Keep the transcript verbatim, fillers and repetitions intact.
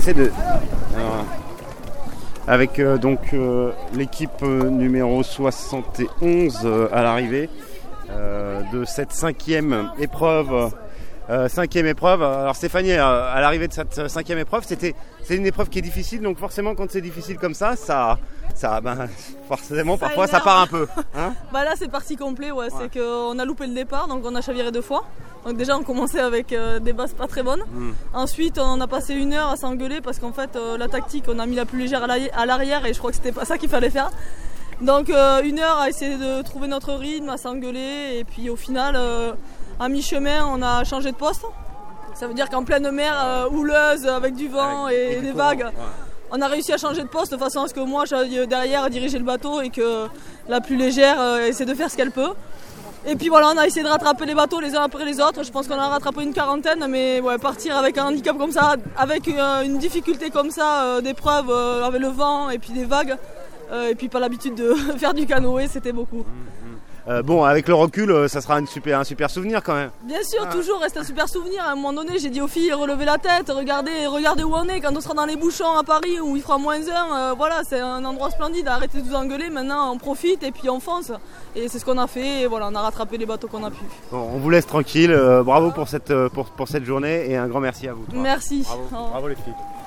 essaie de... Alors, avec euh, donc euh, l'équipe euh, numéro soixante et onze euh, à l'arrivée euh, de cette cinquième épreuve. Euh, cinquième épreuve. Alors Stéphanie, euh, à l'arrivée de cette euh, cinquième épreuve, c'était c'est une épreuve qui est difficile, donc forcément quand c'est difficile comme ça, ça, ça, ben, forcément ça parfois énerve. ça part un peu. Hein bah là c'est parti complet, ouais. Ouais. C'est qu'on a loupé le départ, donc on a chaviré deux fois. Donc déjà on commençait avec euh, des bases pas très bonnes. Mm. Ensuite on a passé une heure à s'engueuler parce qu'en fait euh, la tactique, on a mis la plus légère à l'arrière et je crois que c'était pas ça qu'il fallait faire. Donc euh, une heure à essayer de trouver notre rythme, à s'engueuler et puis au final. Euh, À mi-chemin, on a changé de poste. Ça veut dire qu'en pleine mer euh, houleuse, avec du vent avec, et, et des vagues, ouais. On a réussi à changer de poste de façon à ce que moi, j'aille derrière diriger le bateau et que la plus légère euh, essaie de faire ce qu'elle peut. Et puis voilà, on a essayé de rattraper les bateaux les uns après les autres. Je pense qu'on a rattrapé une quarantaine, mais ouais, partir avec un handicap comme ça, avec euh, une difficulté comme ça, euh, d'épreuve, euh, avec le vent et puis des vagues, euh, et puis pas l'habitude de faire du canoë, c'était beaucoup. Euh, bon, avec le recul, euh, ça sera une super, un super souvenir quand même. Bien sûr, ah. toujours reste un super souvenir. À un moment donné, j'ai dit aux filles, relevez la tête, regardez, regardez où on est. Quand on sera dans les bouchons à Paris où il fera moins un, euh, voilà, c'est un endroit splendide. Arrêtez de vous engueuler, maintenant on profite et puis on fonce. Et c'est ce qu'on a fait et voilà, on a rattrapé les bateaux qu'on a pu. Bon, on vous laisse tranquille, euh, bravo pour cette, pour, pour cette journée et un grand merci à vous. Merci. Bravo, bravo les filles.